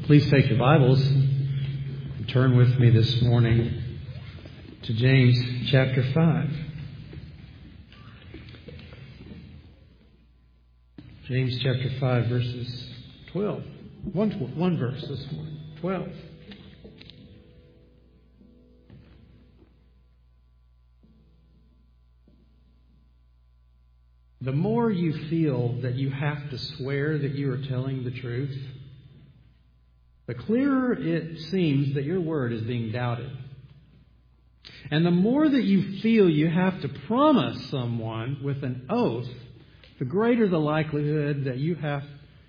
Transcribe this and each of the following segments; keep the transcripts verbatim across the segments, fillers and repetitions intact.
Please take your Bibles and turn with me this morning to James chapter five. James chapter five, verses twelve. One, one verse this morning. twelve. The more you feel that you have to swear that you are telling the truth, the clearer it seems that your word is being doubted. And the more that you feel you have to promise someone with an oath, the greater the likelihood that you have,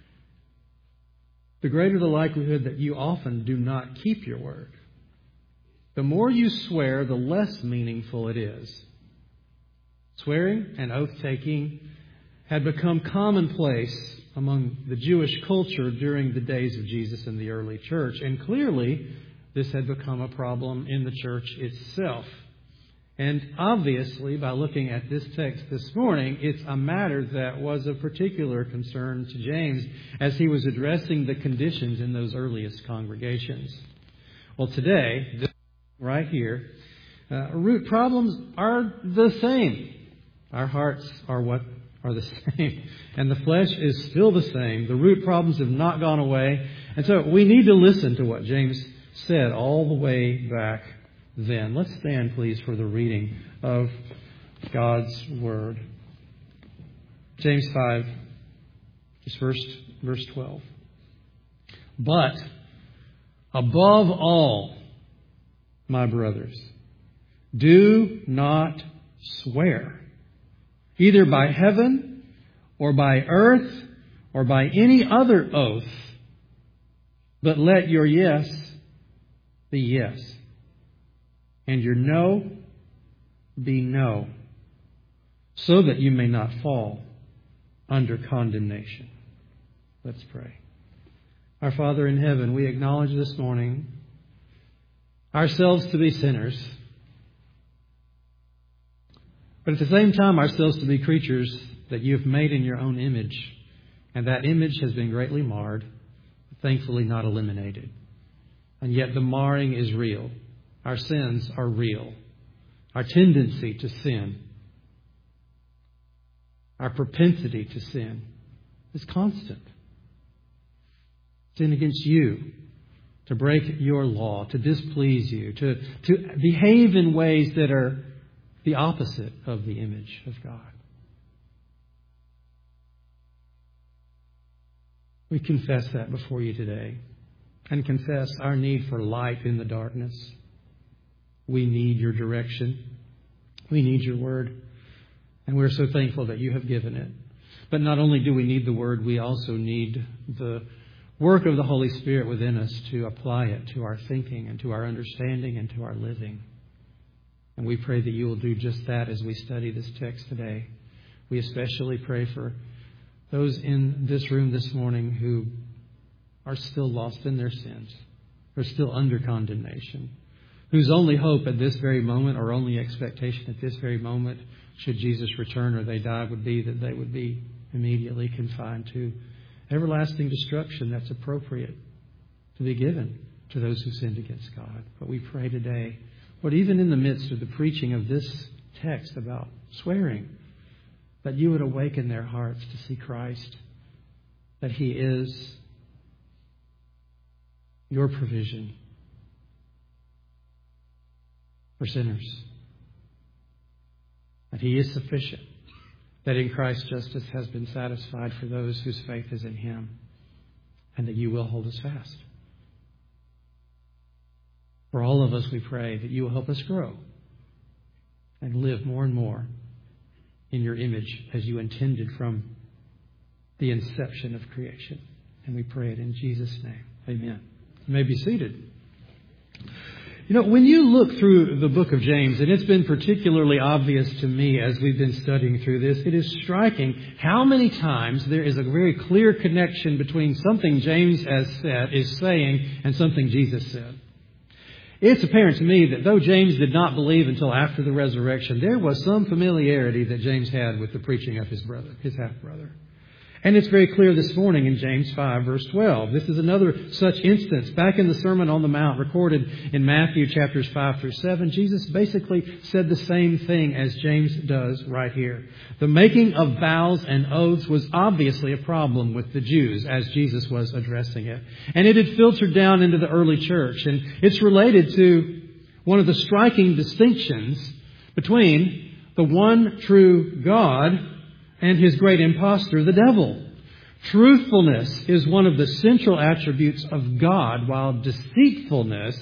the greater the likelihood that you often do not keep your word. The more you swear, the less meaningful it is. Swearing and oath-taking had become commonplace among the Jewish culture during the days of Jesus in the early church. And clearly, this had become a problem in the church itself. And obviously, by looking at this text this morning, it's a matter that was of particular concern to James as he was addressing the conditions in those earliest congregations. Well, today, this right here, uh, root problems are the same. Our hearts are what are the same. And the flesh is still the same. The root problems have not gone away. And so we need to listen to what James said all the way back then. Let's stand, please, for the reading of God's Word. James five, verse, verse twelve. But above all, my brothers, do not swear, either by heaven or by earth or by any other oath, but let your yes be yes, and your no be no, so that you may not fall under condemnation. Let's pray. Our Father in heaven, we acknowledge this morning ourselves to be sinners, but at the same time ourselves to be creatures that you have made in your own image. And that image has been greatly marred, thankfully not eliminated. And yet the marring is real. Our sins are real. Our tendency to sin, our propensity to sin is constant. Sin against you, to break your law, to displease you, to, to behave in ways that are the opposite of the image of God. We confess that before you today and confess our need for light in the darkness. We need your direction. We need your word. And we're so thankful that you have given it. But not only do we need the word, we also need the work of the Holy Spirit within us to apply it to our thinking and to our understanding and to our living. And we pray that you will do just that as we study this text today. We especially pray for those in this room this morning who are still lost in their sins, are still under condemnation, whose only hope at this very moment or only expectation at this very moment, should Jesus return or they die, would be that they would be immediately confined to everlasting destruction that's appropriate to be given to those who sinned against God. But we pray today, Lord, even in the midst of the preaching of this text about swearing, that you would awaken their hearts to see Christ, that He is your provision for sinners, that He is sufficient, that in Christ justice has been satisfied for those whose faith is in Him, and that you will hold us fast. For all of us, we pray that you will help us grow and live more and more in your image as you intended from the inception of creation. And we pray it in Jesus' name. Amen. You may be seated. You know, when you look through the book of James, and it's been particularly obvious to me as we've been studying through this, it is striking how many times there is a very clear connection between something James has said, is saying, and something Jesus said. It's apparent to me that though James did not believe until after the resurrection, there was some familiarity that James had with the preaching of his brother, his half-brother. And it's very clear this morning in James five, verse twelve. This is another such instance. Back in the Sermon on the Mount, recorded in Matthew chapters five through seven, Jesus basically said the same thing as James does right here. The making of vows and oaths was obviously a problem with the Jews as Jesus was addressing it. And it had filtered down into the early church. And it's related to one of the striking distinctions between the one true God and his great impostor, the devil. Truthfulness is one of the central attributes of God, while deceitfulness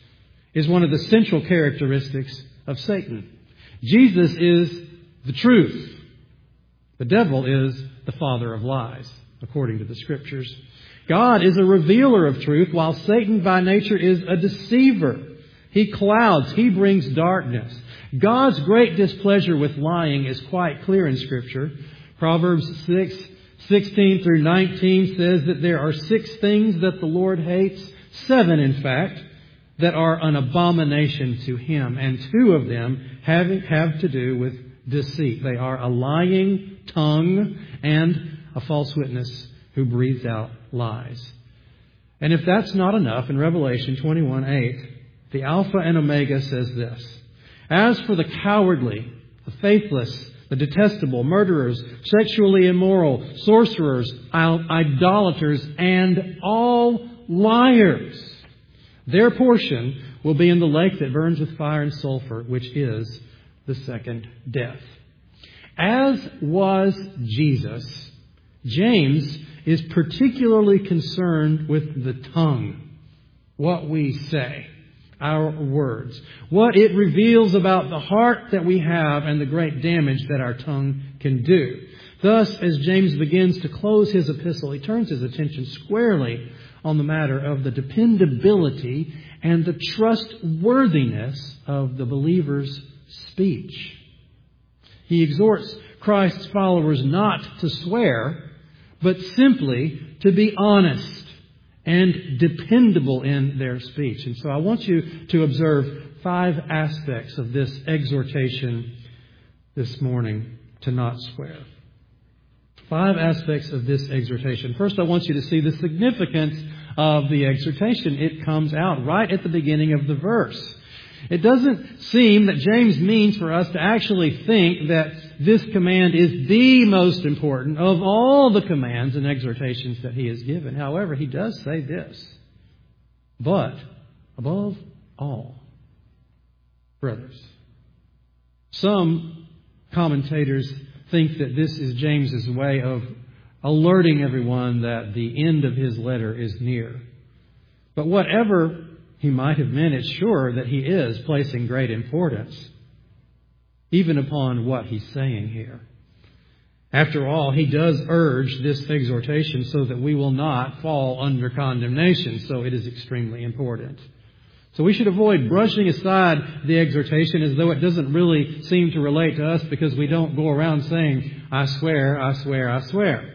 is one of the central characteristics of Satan. Jesus is the truth. The devil is the father of lies, according to the Scriptures. God is a revealer of truth, while Satan by nature is a deceiver. He clouds. He brings darkness. God's great displeasure with lying is quite clear in Scripture. Proverbs six, sixteen through nineteen says that there are six things that the Lord hates, seven in fact, that are an abomination to Him. And two of them have, have to do with deceit. They are a lying tongue and a false witness who breathes out lies. And if that's not enough, in Revelation twenty-one eight, the Alpha and Omega says this: As for the cowardly, the faithless, the detestable, murderers, sexually immoral, sorcerers, idolaters, and all liars, their portion will be in the lake that burns with fire and sulfur, which is the second death. As was Jesus, James is particularly concerned with the tongue, what we say, our words, what it reveals about the heart that we have and the great damage that our tongue can do. Thus, as James begins to close his epistle, he turns his attention squarely on the matter of the dependability and the trustworthiness of the believer's speech. He exhorts Christ's followers not to swear, but simply to be honest and dependable in their speech. And so I want you to observe five aspects of this exhortation this morning to not swear. Five aspects of this exhortation. First, I want you to see the significance of the exhortation. It comes out right at the beginning of the verse. It doesn't seem that James means for us to actually think that this command is the most important of all the commands and exhortations that he has given. However, he does say this: but above all, brothers. Some commentators think that this is James's way of alerting everyone that the end of his letter is near. But whatever he might have meant, it's sure that he is placing great importance even upon what he's saying here. After all, he does urge this exhortation so that we will not fall under condemnation. So it is extremely important. So we should avoid brushing aside the exhortation as though it doesn't really seem to relate to us, because we don't go around saying, I swear, I swear, I swear.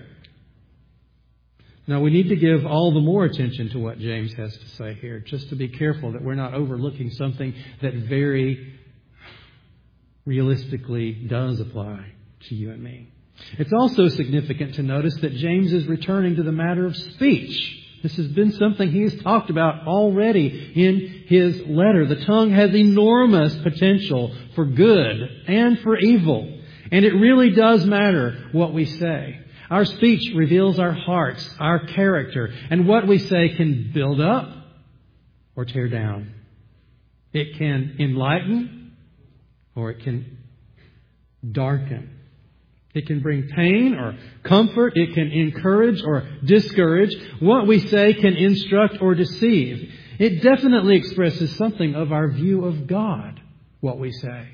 Now, we need to give all the more attention to what James has to say here, just to be careful that we're not overlooking something that very realistically does apply to you and me. It's also significant to notice that James is returning to the matter of speech. This has been something he has talked about already in his letter. The tongue has enormous potential for good and for evil. And it really does matter what we say. Our speech reveals our hearts, our character, and what we say can build up or tear down. It can enlighten or it can darken. It can bring pain or comfort. It can encourage or discourage. What we say can instruct or deceive. It definitely expresses something of our view of God, what we say.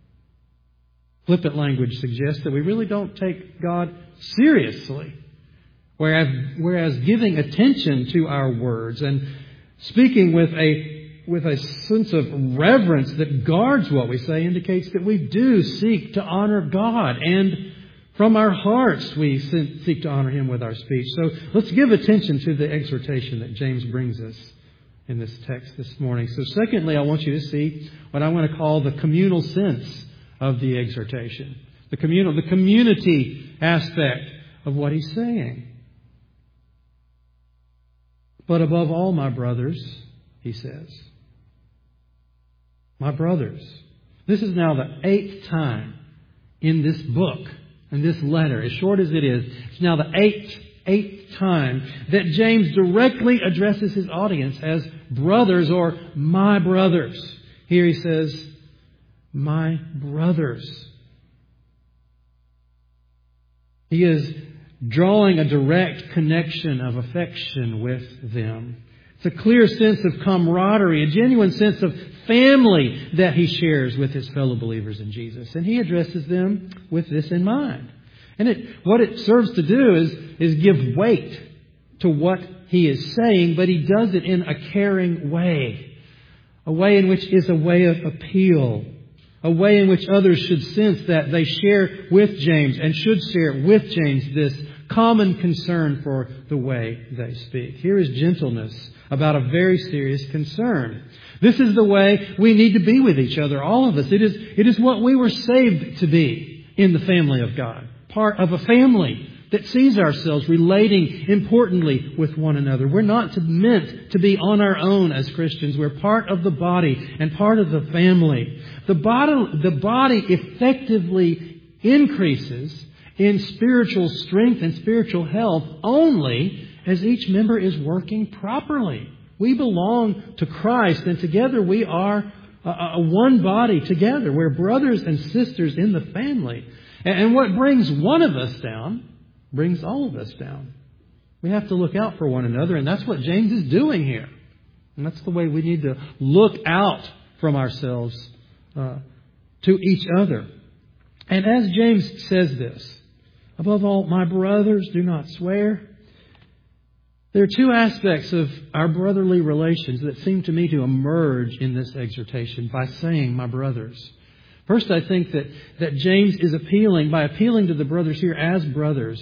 Flippant language suggests that we really don't take God seriously. Whereas, whereas giving attention to our words and speaking with a with a sense of reverence that guards what we say indicates that we do seek to honor God, and from our hearts we seek to honor Him with our speech. So let's give attention to the exhortation that James brings us in this text this morning. So secondly, I want you to see what I want to call the communal sense of the exhortation. The communal, the community aspect of what he's saying. But above all, my brothers, he says, my brothers. This is now the eighth time in this book, in this letter, as short as it is, it's now the eighth, eighth time that James directly addresses his audience as brothers or my brothers. Here he says, my brothers. He is drawing a direct connection of affection with them. It's a clear sense of camaraderie, a genuine sense of family that he shares with his fellow believers in Jesus. And he addresses them with this in mind. And it, what it serves to do is, is give weight to what he is saying, but he does it in a caring way. A way in which is a way of appeal. A way in which others should sense that they share with James and should share with James this common concern for the way they speak. Here is gentleness about a very serious concern. This is the way we need to be with each other, all of us. It is, it is what we were saved to be in the family of God. Part of a family that sees ourselves relating importantly with one another. We're not to, meant to be on our own as Christians. We're part of the body and part of the family. The body, the body effectively increases in spiritual strength and spiritual health only as each member is working properly. We belong to Christ, and together we are a, a one body together. We're brothers and sisters in the family. And, and what brings one of us down brings all of us down. We have to look out for one another, and that's what James is doing here. And that's the way we need to look out from ourselves uh, to each other. And as James says this, above all, my brothers, do not swear. There are two aspects of our brotherly relations that seem to me to emerge in this exhortation by saying, my brothers. First, I think that, that James is appealing, by appealing to the brothers here as brothers,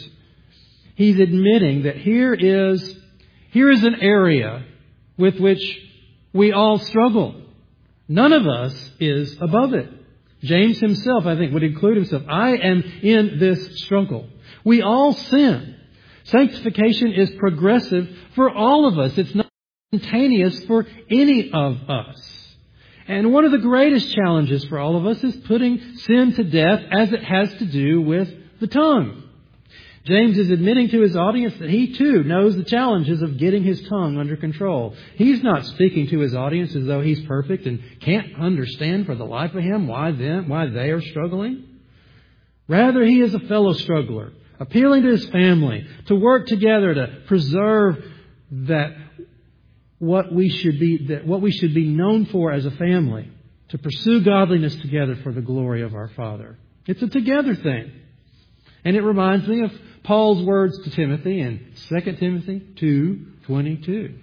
he's admitting that here is, here is an area with which we all struggle. None of us is above it. James himself, I think, would include himself. I am in this struggle. We all sin. Sanctification is progressive for all of us. It's not instantaneous for any of us. And one of the greatest challenges for all of us is putting sin to death as it has to do with the tongue. James is admitting to his audience that he too knows the challenges of getting his tongue under control. He's not speaking to his audience as though he's perfect and can't understand for the life of him why them, why they are struggling. Rather, he is a fellow struggler, appealing to his family to work together to preserve that what we should be that what we should be known for as a family, to pursue godliness together for the glory of our Father. It's a together thing. And it reminds me of Paul's words to Timothy in Second Timothy two twenty-two.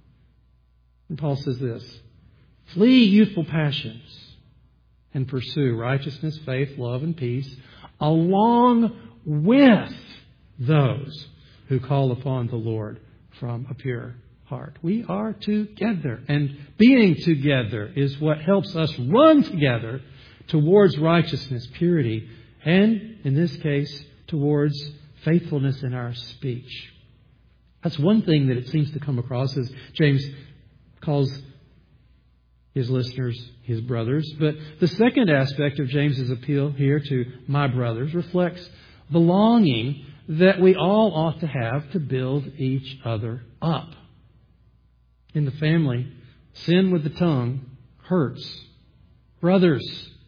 And Paul says this, flee youthful passions and pursue righteousness, faith, love, and peace, along with those who call upon the Lord from a pure heart. We are together, and being together is what helps us run together towards righteousness, purity, and in this case, towards faithfulness in our speech. That's one thing that it seems to come across as James calls his listeners his brothers. But the second aspect of James's appeal here to my brothers reflects the longing that we all ought to have to build each other up. In the family, sin with the tongue hurts. Brothers,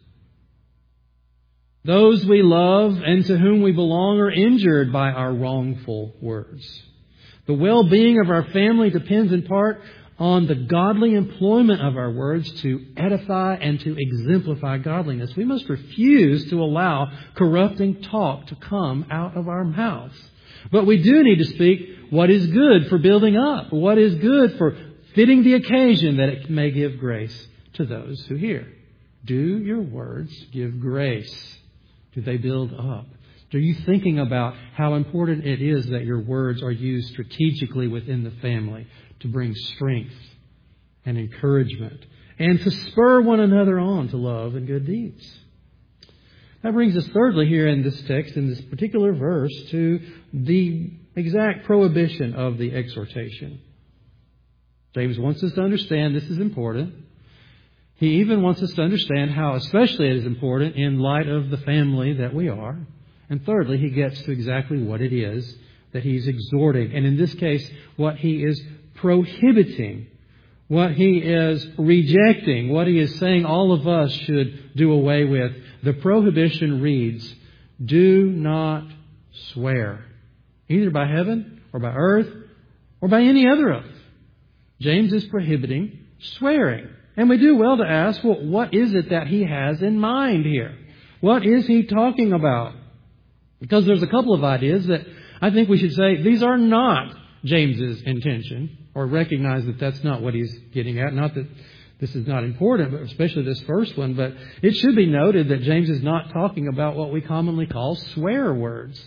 those we love and to whom we belong are injured by our wrongful words. The well-being of our family depends in part on the godly employment of our words to edify and to exemplify godliness. We must refuse to allow corrupting talk to come out of our mouths. But we do need to speak what is good for building up, what is good for fitting the occasion, that it may give grace to those who hear. Do your words give grace? Do they build up? Are you thinking about how important it is that your words are used strategically within the family to bring strength and encouragement and to spur one another on to love and good deeds? That brings us thirdly here in this text, in this particular verse, to the exact prohibition of the exhortation. James wants us to understand this is important. He even wants us to understand how especially it is important in light of the family that we are. And thirdly, he gets to exactly what it is that he's exhorting. And in this case, what he is prohibiting, what he is rejecting, what he is saying all of us should do away with. The prohibition reads, do not swear, either by heaven or by earth or by any other oath. James is prohibiting swearing. And we do well to ask, well, what is it that he has in mind here? What is he talking about? Because there's a couple of ideas that I think we should say these are not James's intention, or recognize that that's not what he's getting at. Not that this is not important, but especially this first one. But it should be noted that James is not talking about what we commonly call swear words.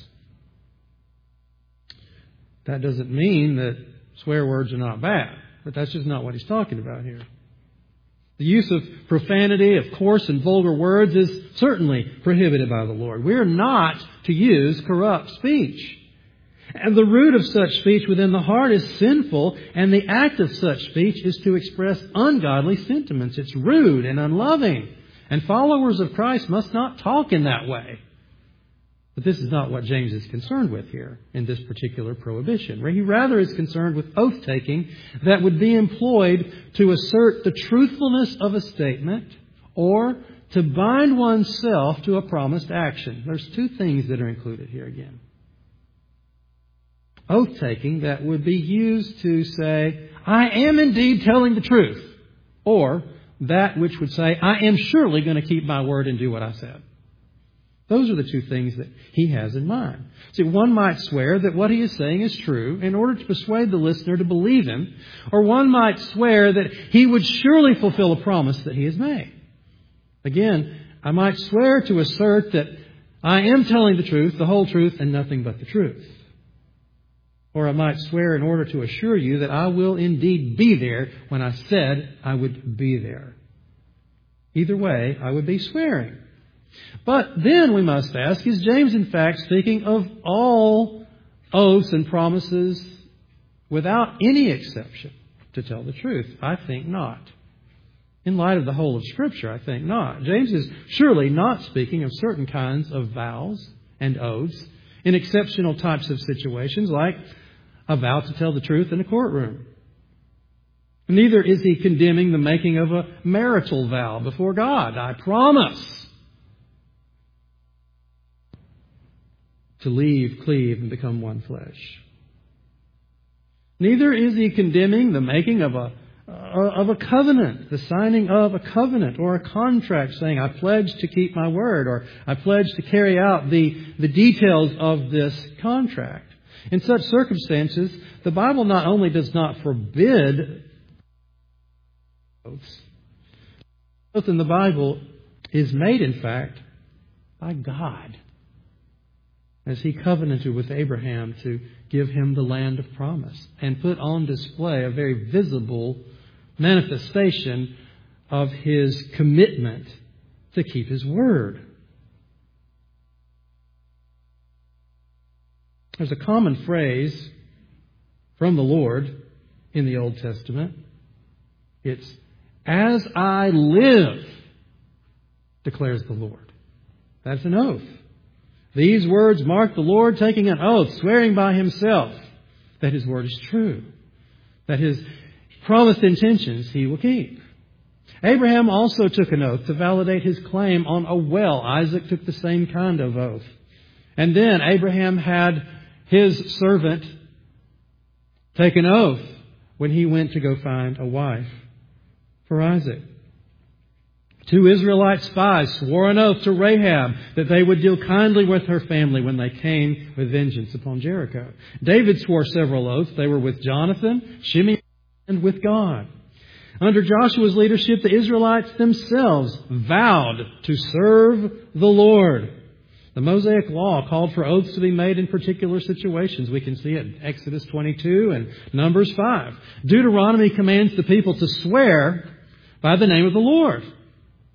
That doesn't mean that swear words are not bad, but that's just not what he's talking about here. The use of profanity, of coarse and vulgar words, is certainly prohibited by the Lord. We are not to use corrupt speech. And the root of such speech within the heart is sinful, and the act of such speech is to express ungodly sentiments. It's rude and unloving. And followers of Christ must not talk in that way. But this is not what James is concerned with here in this particular prohibition. He rather is concerned with oath-taking that would be employed to assert the truthfulness of a statement or to bind oneself to a promised action. There's two things that are included here again. Oath-taking that would be used to say, I am indeed telling the truth. Or that which would say, I am surely going to keep my word and do what I said. Those are the two things that he has in mind. See, one might swear that what he is saying is true in order to persuade the listener to believe him. Or one might swear that he would surely fulfill a promise that he has made. Again, I might swear to assert that I am telling the truth, the whole truth, and nothing but the truth. Or I might swear in order to assure you that I will indeed be there when I said I would be there. Either way, I would be swearing. But then we must ask, is James in fact speaking of all oaths and promises without any exception to tell the truth? I think not. In light of the whole of Scripture, I think not. James is surely not speaking of certain kinds of vows and oaths in exceptional types of situations like a vow to tell the truth in a courtroom. Neither is he condemning the making of a marital vow before God. I promise to leave, cleave, and become one flesh. Neither is he condemning the making of a of a covenant, the signing of a covenant or a contract saying, I pledge to keep my word, or I pledge to carry out the, the details of this contract. In such circumstances, the Bible not only does not forbid oaths, oath in the Bible is made, in fact, by God, as He covenanted with Abraham to give him the land of promise and put on display a very visible manifestation of His commitment to keep His word. There's a common phrase from the Lord in the Old Testament. It's, as I live, declares the Lord. That's an oath. These words mark the Lord taking an oath, swearing by Himself that His word is true, that His promised intentions He will keep. Abraham also took an oath to validate his claim on a well. Isaac took the same kind of oath. And then Abraham had his servant take an oath when he went to go find a wife for Isaac. Two Israelite spies swore an oath to Rahab that they would deal kindly with her family when they came with vengeance upon Jericho. David swore several oaths. They were with Jonathan, Shimei, and with God. Under Joshua's leadership, the Israelites themselves vowed to serve the Lord. The Mosaic Law called for oaths to be made in particular situations. We can see it in Exodus twenty-two and Numbers five. Deuteronomy commands the people to swear by the name of the Lord.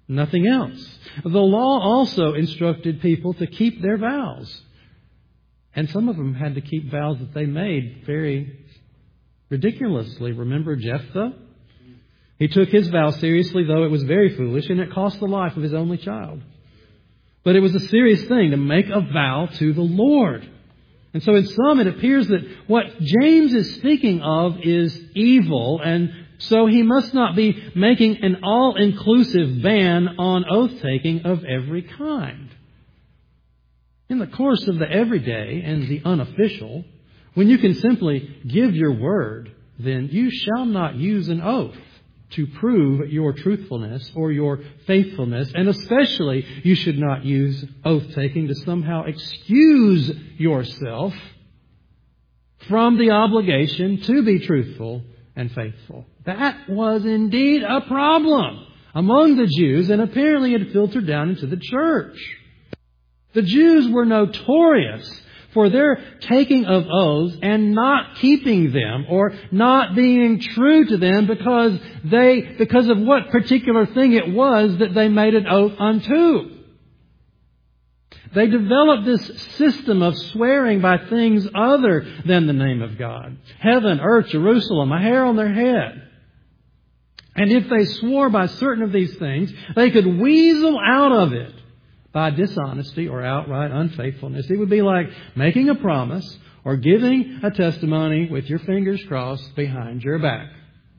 Nothing else. The law also instructed people to keep their vows. And some of them had to keep vows that they made very ridiculously. Remember Jephthah? He took his vow seriously, though it was very foolish, and it cost the life of his only child. But it was a serious thing to make a vow to the Lord. And so in some, it appears that what James is speaking of is evil, and so he must not be making an all-inclusive ban on oath-taking of every kind. In the course of the everyday and the unofficial, when you can simply give your word, then you shall not use an oath to prove your truthfulness or your faithfulness. And especially, you should not use oath-taking to somehow excuse yourself from the obligation to be truthful and faithful. That was indeed a problem among the Jews, and apparently it filtered down into the church. The Jews were notorious for their taking of oaths and not keeping them or not being true to them because they, because of what particular thing it was that they made an oath unto. They developed this system of swearing by things other than the name of God. Heaven, earth, Jerusalem, a hair on their head. And if they swore by certain of these things, they could weasel out of it by dishonesty or outright unfaithfulness. It would be like making a promise or giving a testimony with your fingers crossed behind your back.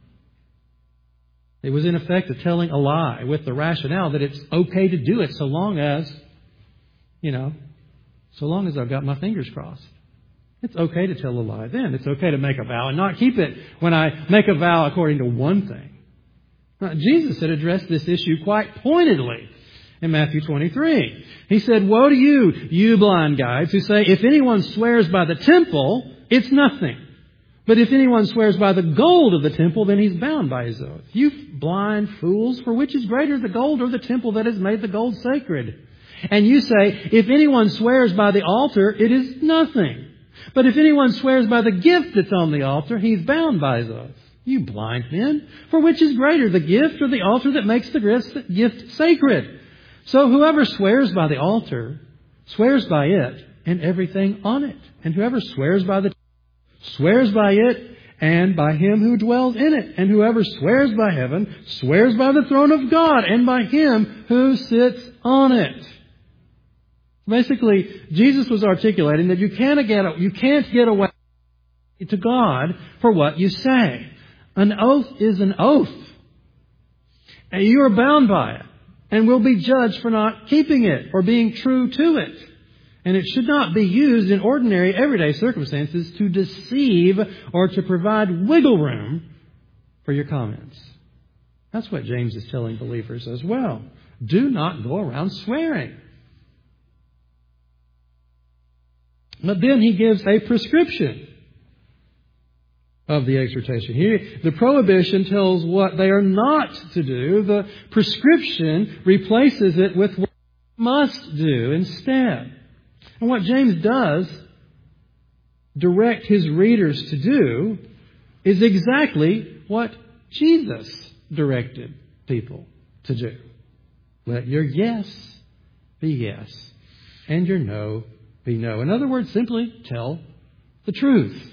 It was in effect a telling a lie with the rationale that it's okay to do it so long as, you know, so long as I've got my fingers crossed. It's okay to tell a lie then. It's okay to make a vow and not keep it when I make a vow according to one thing. Now, Jesus had addressed this issue quite pointedly in Matthew twenty-three. He said, "Woe to you, you blind guides, who say, if anyone swears by the temple, it's nothing. But if anyone swears by the gold of the temple, then he's bound by his oath. You blind fools, for which is greater, the gold or the temple that has made the gold sacred? And you say, if anyone swears by the altar, it is nothing. But if anyone swears by the gift that's on the altar, he's bound by his oath. You blind men, for which is greater, the gift or the altar that makes the gift sacred? So whoever swears by the altar swears by it and everything on it. And whoever swears by the swears by it and by him who dwells in it. And whoever swears by heaven swears by the throne of God and by him who sits on it." Basically, Jesus was articulating that you can't get, you can't get away to God for what you say. An oath is an oath. And you are bound by it and will be judged for not keeping it or being true to it. And it should not be used in ordinary, everyday circumstances to deceive or to provide wiggle room for your comments. That's what James is telling believers as well. Do not go around swearing. But then he gives a prescription of the exhortation. Here, the prohibition tells what they are not to do. The prescription replaces it with what they must do instead. And what James does direct his readers to do is exactly what Jesus directed people to do. Let your yes be yes, and your no be no. In other words, simply tell the truth.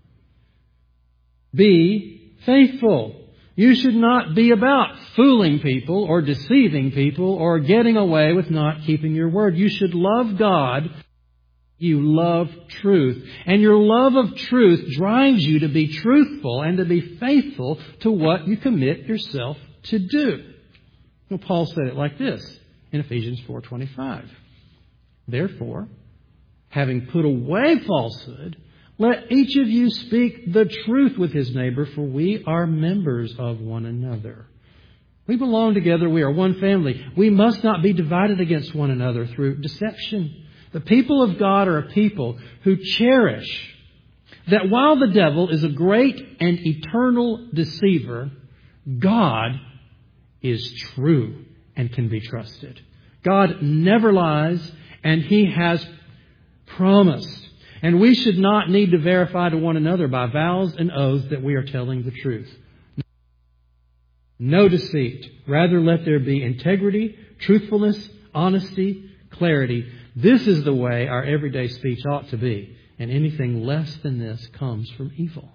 Be faithful. You should not be about fooling people or deceiving people or getting away with not keeping your word. You should love God. You love truth. And your love of truth drives you to be truthful and to be faithful to what you commit yourself to do. Well, Paul said it like this in Ephesians four twenty-five. Therefore, having put away falsehood, let each of you speak the truth with his neighbor, for we are members of one another. We belong together. We are one family. We must not be divided against one another through deception. The people of God are a people who cherish that while the devil is a great and eternal deceiver, God is true and can be trusted. God never lies, and He has promised. And we should not need to verify to one another by vows and oaths that we are telling the truth. No deceit. Rather, let there be integrity, truthfulness, honesty, clarity. This is the way our everyday speech ought to be. And anything less than this comes from evil.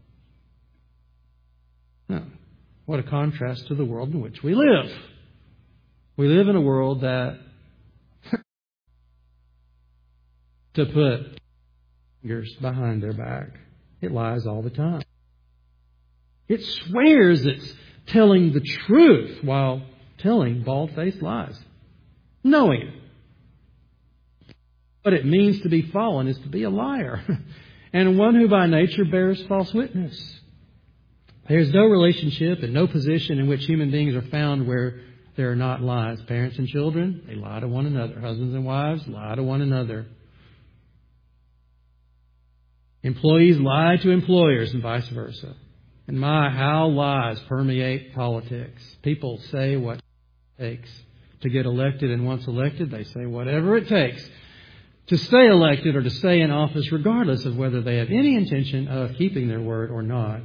Now, what a contrast to the world in which we live. We live in a world that, to put fingers behind their back, it lies all the time. It swears it's telling the truth while telling bald-faced lies, knowing it. What it means to be fallen is to be a liar, and one who by nature bears false witness. There's no relationship and no position in which human beings are found where there are not lies. Parents and children, they lie to one another. Husbands and wives lie to one another. Employees lie to employers and vice versa. And my, how lies permeate politics. People say what it takes to get elected, and once elected, they say whatever it takes to stay elected or to stay in office, regardless of whether they have any intention of keeping their word or not.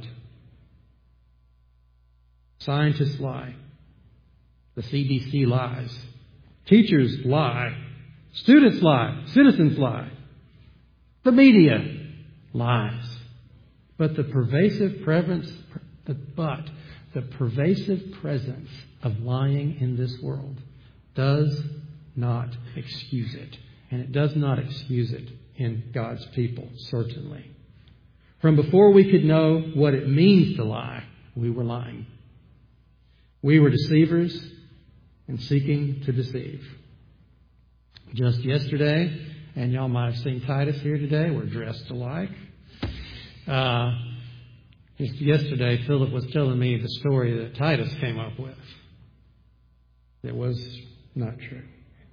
Scientists lie. The C D C lies. Teachers lie. Students lie. Citizens lie. The media lies. But the pervasive presence, but the pervasive presence of lying in this world does not excuse it. And it does not excuse it in God's people, certainly. From before we could know what it means to lie, we were lying. We were deceivers and seeking to deceive. Just yesterday, and y'all might have seen Titus here today, we're dressed alike. Uh, just yesterday, Philip was telling me the story that Titus came up with. It was not true.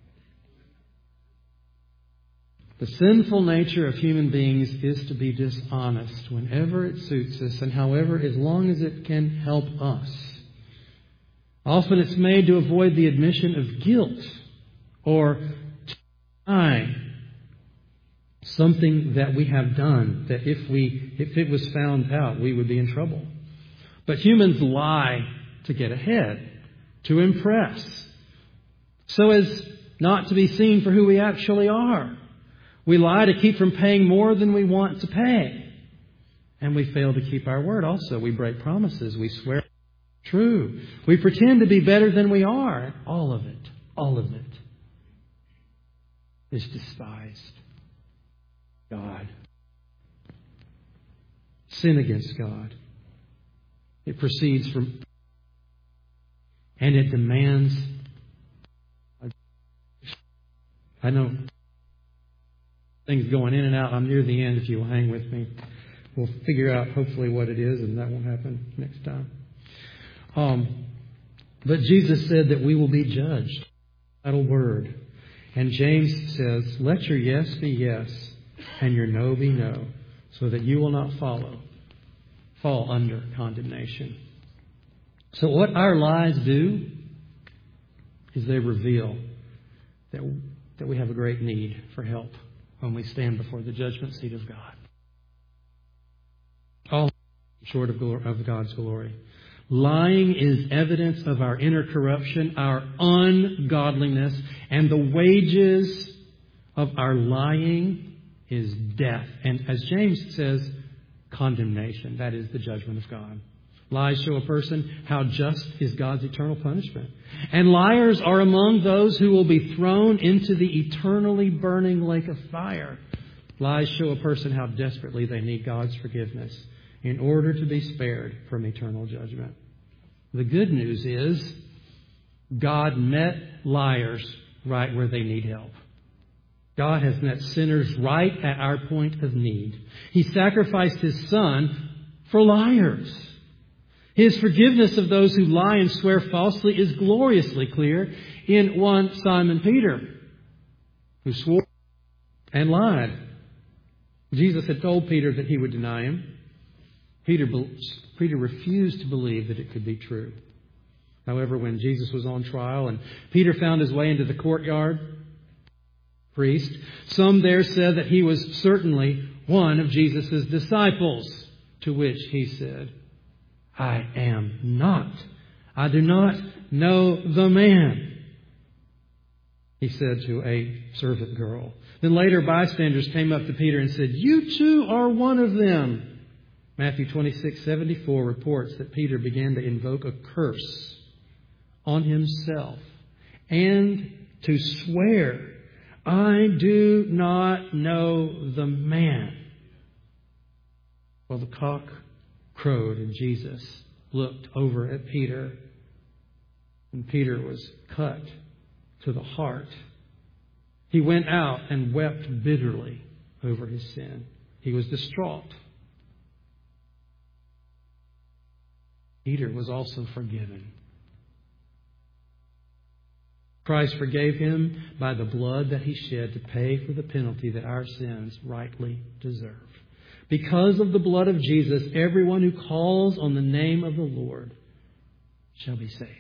The sinful nature of human beings is to be dishonest whenever it suits us and however, as long as it can help us. Often it's made to avoid the admission of guilt or to deny something that we have done, that if we if it was found out, we would be in trouble. But humans lie to get ahead, to impress, so as not to be seen for who we actually are. We lie to keep from paying more than we want to pay. And we fail to keep our word also. We break promises. We swear true. We pretend to be better than we are. All of it, all of it is despised. God. Sin against God. It proceeds from, and it demands, I know things going in and out. I'm near the end. If you will hang with me, we'll figure out hopefully what it is, and that won't happen next time. Um, but Jesus said that we will be judged. That'll word. And James says, let your yes be yes and your no be no, so that you will not follow, fall under condemnation. So what our lies do is they reveal that, that we have a great need for help when we stand before the judgment seat of God. All short of, glory, of God's glory. Lying is evidence of our inner corruption, our ungodliness, and the wages of our lying is death. And as James says, condemnation. That is the judgment of God. Lies show a person how just is God's eternal punishment. And liars are among those who will be thrown into the eternally burning lake of fire. Lies show a person how desperately they need God's forgiveness in order to be spared from eternal judgment. The good news is God met liars right where they need help. God has met sinners right at our point of need. He sacrificed His Son for liars. His forgiveness of those who lie and swear falsely is gloriously clear in one Simon Peter, who swore and lied. Jesus had told Peter that he would deny Him. Peter, Peter refused to believe that it could be true. However, when Jesus was on trial and Peter found his way into the courtyard, priest, some there said that he was certainly one of Jesus' disciples, to which he said, I am not. I do not know the man," he said to a servant girl. Then later bystanders came up to Peter and said, "You too are one of them." Matthew twenty-six seventy-four reports that Peter began to invoke a curse on himself and to swear, "I do not know the man." Well, the cock crowed and Jesus looked over at Peter, and Peter was cut to the heart. He went out and wept bitterly over his sin. He was distraught. Peter was also forgiven. Christ forgave him by the blood that he shed to pay for the penalty that our sins rightly deserve. Because of the blood of Jesus, everyone who calls on the name of the Lord shall be saved.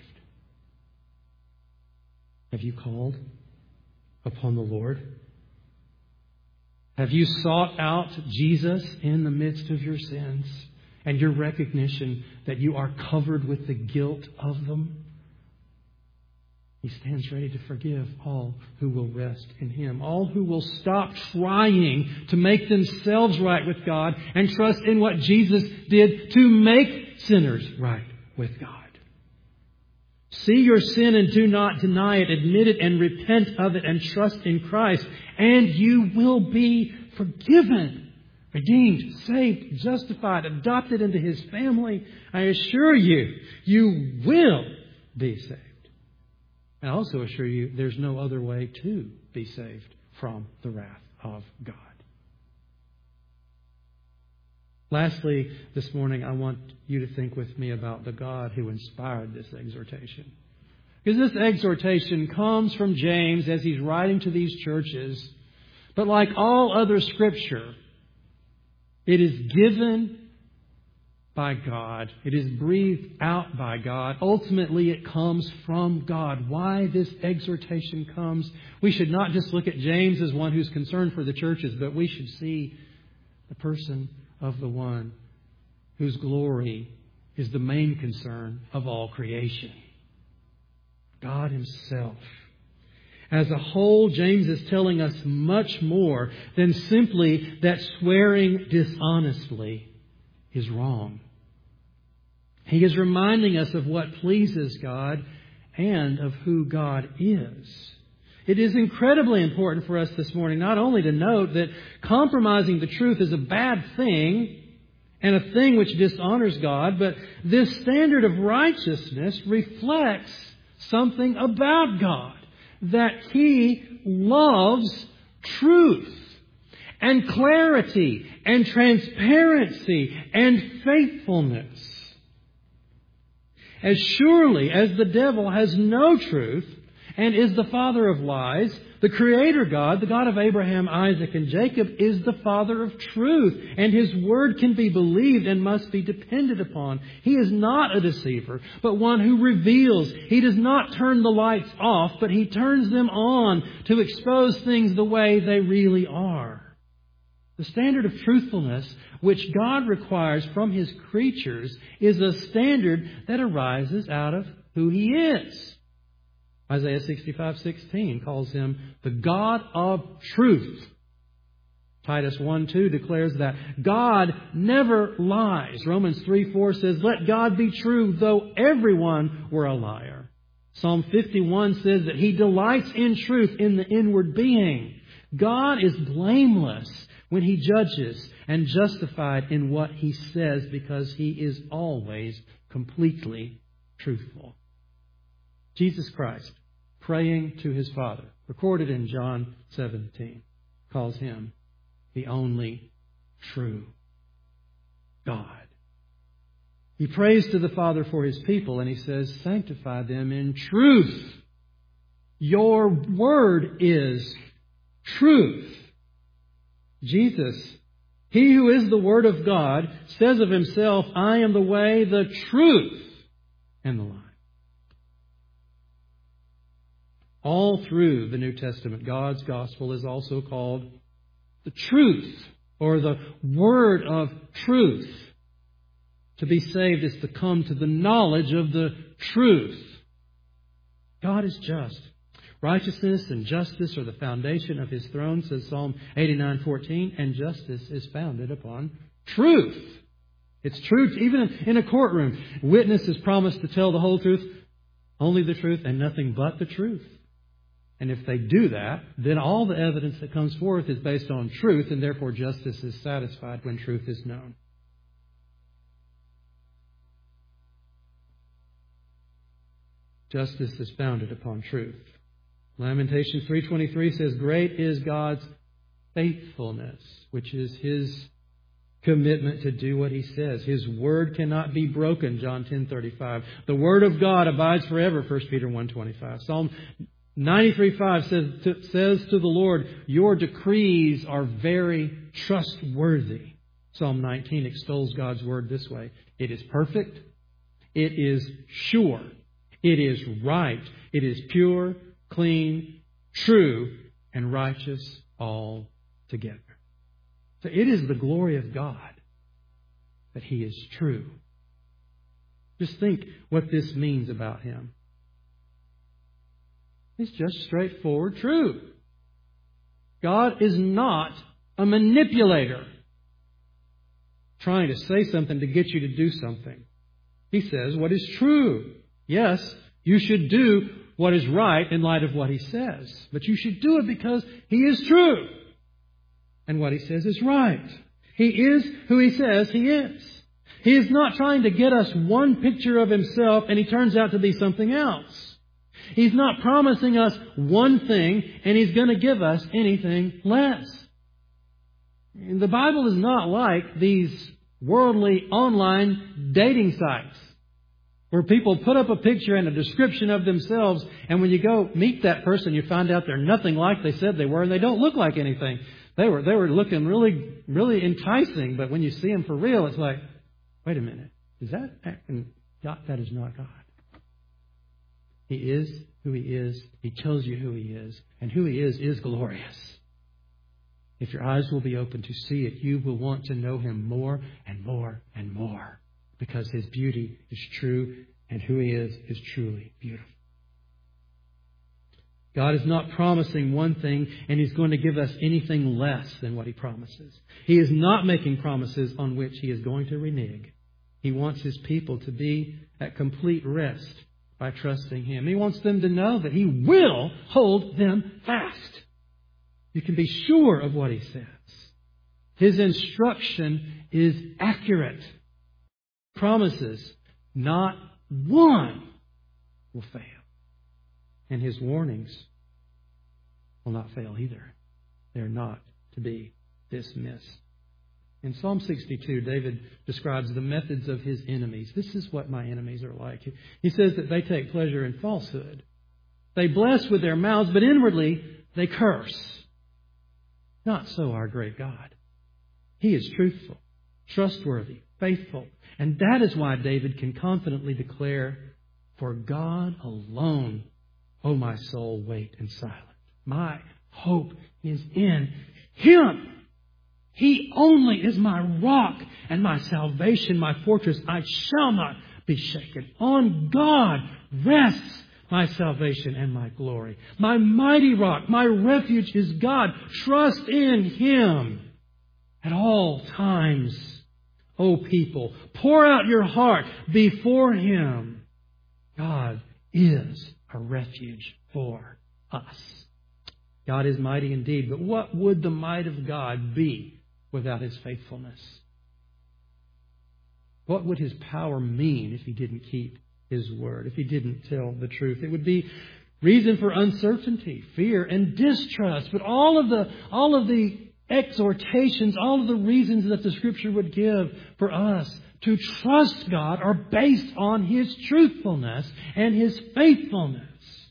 Have you called upon the Lord? Have you sought out Jesus in the midst of your sins and your recognition that you are covered with the guilt of them? He stands ready to forgive all who will rest in Him, all who will stop trying to make themselves right with God and trust in what Jesus did to make sinners right with God. See your sin and do not deny it. Admit it and repent of it and trust in Christ, and you will be forgiven, redeemed, saved, justified, adopted into His family. I assure you, you will be saved. I also assure you there's no other way to be saved from the wrath of God. Lastly, this morning, I want you to think with me about the God who inspired this exhortation. Because this exhortation comes from James as he's writing to these churches. But like all other Scripture, it is given by God. It is breathed out by God. Ultimately, it comes from God. Why this exhortation comes, we should not just look at James as one who's concerned for the churches, but we should see the person of the one whose glory is the main concern of all creation. God Himself. As a whole, James is telling us much more than simply that swearing dishonestly is wrong. He is reminding us of what pleases God and of who God is. It is incredibly important for us this morning not only to note that compromising the truth is a bad thing and a thing which dishonors God, but this standard of righteousness reflects something about God, that He loves truth and clarity and transparency and faithfulness. As surely as the devil has no truth and is the father of lies, the Creator God, the God of Abraham, Isaac, and Jacob, is the Father of truth, and His word can be believed and must be depended upon. He is not a deceiver, but one who reveals. He does not turn the lights off, but He turns them on to expose things the way they really are. The standard of truthfulness which God requires from His creatures is a standard that arises out of who He is. Isaiah sixty-five sixteen calls Him the God of truth. Titus one two declares that God never lies. Romans three four says, "Let God be true, though everyone were a liar." Psalm fifty-one says that He delights in truth in the inward being. God is blameless when He judges and justified in what He says because He is always completely truthful. Jesus Christ, praying to His Father, recorded in John seventeen, calls Him the only true God. He prays to the Father for His people and He says, "Sanctify them in truth. Your word is truth." Jesus, He who is the Word of God, says of Himself, "I am the way, the truth, and the life." All through the New Testament, God's gospel is also called the truth, or the word of truth. To be saved is to come to the knowledge of the truth. God is just. Righteousness and justice are the foundation of His throne, says Psalm eighty-nine fourteen, and justice is founded upon truth. It's true even in a courtroom. Witness is promised to tell the whole truth, only the truth, and nothing but the truth. And if they do that, then all the evidence that comes forth is based on truth, and therefore justice is satisfied when truth is known. Justice is founded upon truth. Lamentations three twenty-three says, "Great is God's faithfulness," which is His commitment to do what He says. His word cannot be broken, John ten thirty-five. The word of God abides forever, First Peter one twenty-five. Psalm ninety-three five says to, says to the Lord, "Your decrees are very trustworthy." Psalm nineteen extols God's word this way: "It is perfect, it is sure, it is right, it is pure, clean, true, and righteous altogether." So it is the glory of God that He is true. Just think what this means about Him. It's just straightforward true. God is not a manipulator trying to say something to get you to do something. He says what is true. Yes, you should do what is right in light of what He says. But you should do it because He is true. And what He says is right. He is who He says He is. He is not trying to get us one picture of Himself and He turns out to be something else. He's not promising us one thing and He's going to give us anything less. The Bible is not like these worldly online dating sites where people put up a picture and a description of themselves, and when you go meet that person, you find out they're nothing like they said they were, and they don't look like anything. They were they were looking really, really enticing, but when you see them for real, it's like, wait a minute, is that and God? That is not God. He is who He is. He tells you who He is, and who He is is glorious. If your eyes will be open to see it, you will want to know Him more and more and more, because His beauty is true and who He is is truly beautiful. God is not promising one thing and He's going to give us anything less than what He promises. He is not making promises on which He is going to renege. He wants His people to be at complete rest by trusting Him. He wants them to know that He will hold them fast. You can be sure of what He says. His instruction is accurate. Promises, not one will fail. And His warnings will not fail either. They're not to be dismissed. In Psalm sixty-two, David describes the methods of his enemies. This is what my enemies are like. He says that they take pleasure in falsehood. They bless with their mouths, but inwardly they curse. Not so our great God. He is truthful, trustworthy, faithful. And that is why David can confidently declare, "For God alone, O my soul, wait in silence. My hope is in Him. He only is my rock and my salvation, my fortress. I shall not be shaken. On God rests my salvation and my glory. My mighty rock, my refuge is God. Trust in Him at all times. O people, pour out your heart before Him. God is a refuge for us." God is mighty indeed, but what would the might of God be without His faithfulness? What would His power mean if He didn't keep His word, if He didn't tell the truth? It would be reason for uncertainty, fear, and distrust. But all of the all of the exhortations, all of the reasons that the Scripture would give for us to trust God are based on His truthfulness and His faithfulness.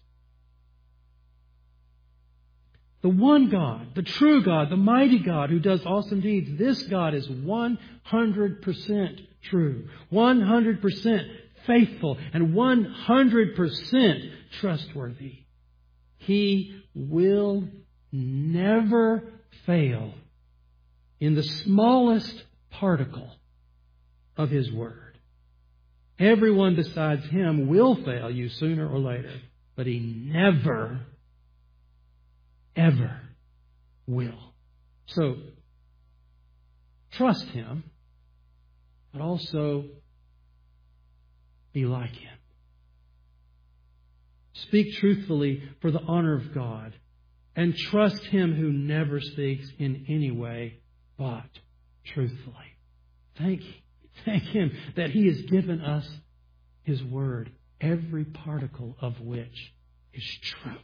The one God, the true God, the mighty God who does awesome deeds, this God is one hundred percent true, one hundred percent faithful, and one hundred percent trustworthy. He will never fail in the smallest particle of His word. Everyone besides Him will fail you sooner or later. But He never, ever will. So, trust Him, but also be like Him. Speak truthfully for the honor of God, and trust Him who never speaks in any way but truthfully. Thank, thank Him that He has given us His Word, every particle of which is true.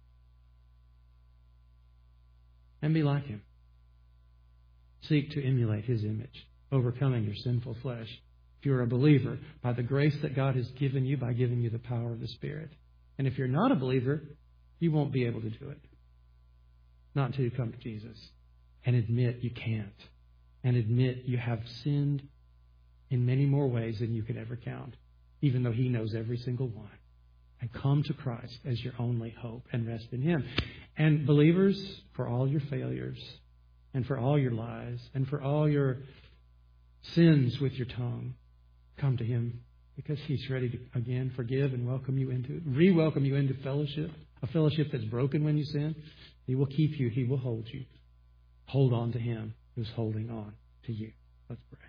And be like Him. Seek to emulate His image, overcoming your sinful flesh. If you're a believer, by the grace that God has given you, by giving you the power of the Spirit. And if you're not a believer, you won't be able to do it. Not until you come to Jesus and admit you can't. And admit you have sinned in many more ways than you could ever count, even though He knows every single one. And come to Christ as your only hope and rest in Him. And believers, for all your failures and for all your lies and for all your sins with your tongue, come to Him because He's ready to, again, forgive and welcome you into, re-welcome you into fellowship, a fellowship that's broken when you sin. He will keep you. He will hold you. Hold on to Him who's holding on to you. Let's pray.